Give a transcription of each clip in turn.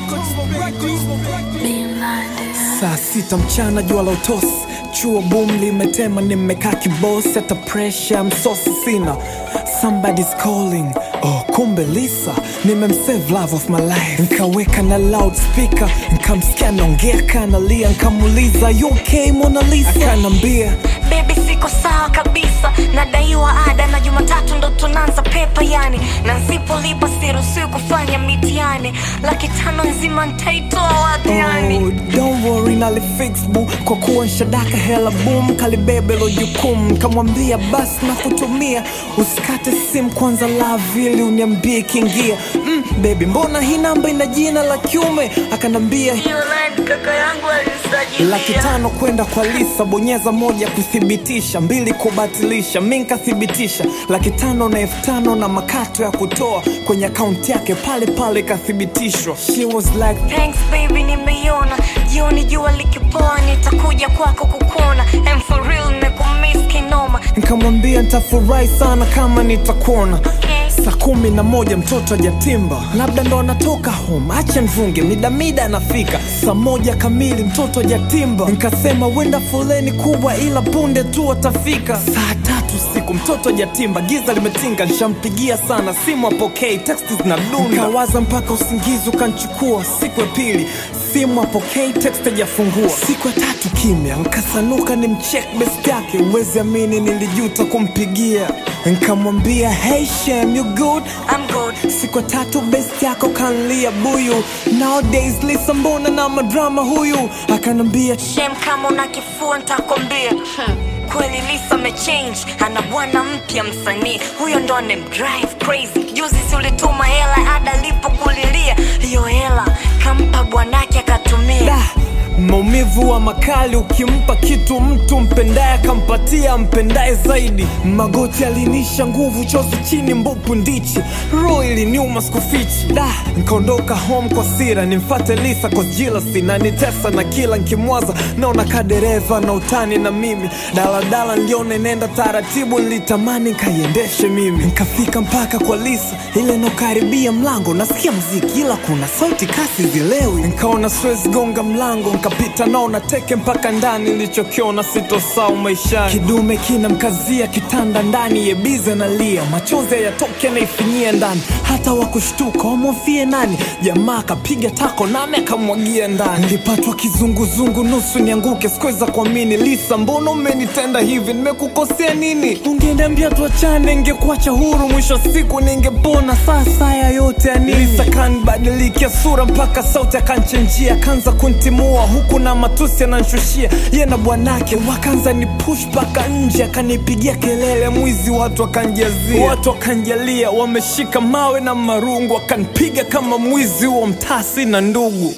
Saa 6 mchana jua la utosi, chuo boom limetema, nimekaa kibosi, hata pressure msosi sina. Somebody's calling, oh kumbe Lisa. Nimemsave love of my life, nkaweka na loudspeaker, nkamsikia naongea kanalia, nkamuliza you okay Mona Lisa? Akanambia baby siko sawa kabisa, nadaiwa ada na Jumatatu ndo tunaanza pepa yani, na nsipolipa siruhusiwi kufanya mitihani, Laki5 nzima nitaitoa wapi yani? Oh, don't worry nalifix boo, kwa kuwa nshadaka hela boom, kalibebe lo jukumu, kamwambia basi na kutumia, usikate simu kwanza love ili uniambie kingia. Baby mbona hii namba ina jina la kiume? Akanambia kaka yangu alisajili Laki5 kwenda kwa Lisa, bonyeza 1 kuthibitisha, 2 kubatilisha, mimi nikathibitisha, Laki5 na 5,000 na makato ya kutoa kwenye account yake pale pale kathibitishwa. She was like thanks baby nimeiona, jioni jua likipoa nitakuja kwako kukuona, I'm for real nimekumiss kinoma. Nikamwambia nitafurahi sana kama nitakuona. Saa 11 mtoto hajatimba, labda ndo anatoka home, acha nvunge mida anafika. Saa 1 kamili mtoto hajatimba, nikasema wenda foleni kubwa ila punde tu atafika. Saa 3 usiku mtoto hajatimba, giza limetinga, nishampigia sana simu apokei, text zinadunda, nikawaza mpaka usingizi ukanchukua. Siku ya pili simu apokei, text hajafungua. Siku ya 3 kimya, nikasanuka nimcheck best yake, uwezi amini nilijuta kumpigia. Nikamwambia hey Shem you good? I'm good. Siku ya 3 best yako kanlia buyu, nowadays Lisa mbona na madrama huyu? Akanambia Shem kama una kifua nitakwambia kweli Lisa mechange, ana bwana mpya msanii, huyo ndo anemdrive crazy. Juzi si ulituma hela ada lipo kulilia, hiyo hela kampa bwanake akatumia. Maumivu wa makali, ukimpa kitu mtu mpendaye akampatia mpendaye zaidi. Magoti alinisha nguvu, chozi chini mbupu ndichi, roho iliniuma sikufichi. Nikaondoka home kwa sira, nimfate Lisa kwa jealousy na nitesa, na kila nkimwaza naona kadereva na utani na mimi. Daladala niliona nenda taratibu, nilitamani nkaiendeshe mimi. Nikafika mpaka kwa Lisa, ile nokaribia mlango nasikia mziki ila kuna sauti kasi zilewi. Nikaona siwezi gonga mlango, kapita naona teke mpaka ndani, nilichokiona sitosahau maishani. Kidume kina mkazia kitanda ndani, yebize na lia, machozi yatoke na ifinyia ndani, hata wakushtuka wamofie nani. Jamaa kapiga tako nami akamwagia ndani, nilipatwa kizunguzungu nusu nianguke, sikuweza kuamini. Lisa mbona umenitenda hivi, nimekukosea nini? Ungeniambia tuachane ningekuacha huru, mwisho siku ningepona. Sasa ya yote ya nini? Lisa kanibadilikia sura mpaka sauti akanchenjia, kanza kuntimua huku na matusi ananshushia. Ye na bwanake wakanza ni push paka nje, akanipigia kelele mwizi, watu wakanjazia, watu wakanjalia, wameshika mawe na marungu, wakanipiga kama mwizi wa mtasi na ndugu.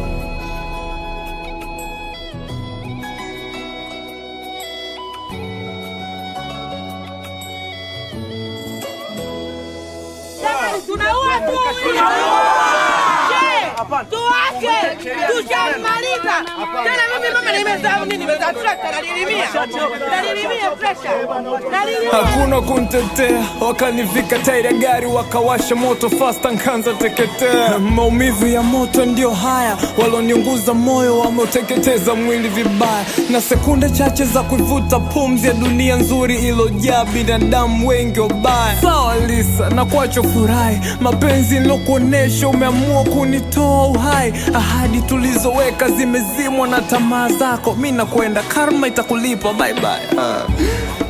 Tuache! Tushamaliza! Tena mimi mama nimezaa nini? Nimezaa trakta nalilimia pressure. Hakuna kuntetea, wakanivika tairi ya gari, wakawasha moto fast nkanza teketea. Maumivu ya moto ndio haya, waloniunguza moyo wameuteketeza mwili vibaya, na sekunde chache za kuivuta pumzi ya dunia nzuri ilojaa binadamu wengi wabaya. Sawa Lisa, na kuacho furahi, mapenzi nilokuonesha umeamua kunitoa uhai. Ahadi tulizoweka zimezimwa na tamaa zako, mimi nakwenda, karma itakulipa, bye bye.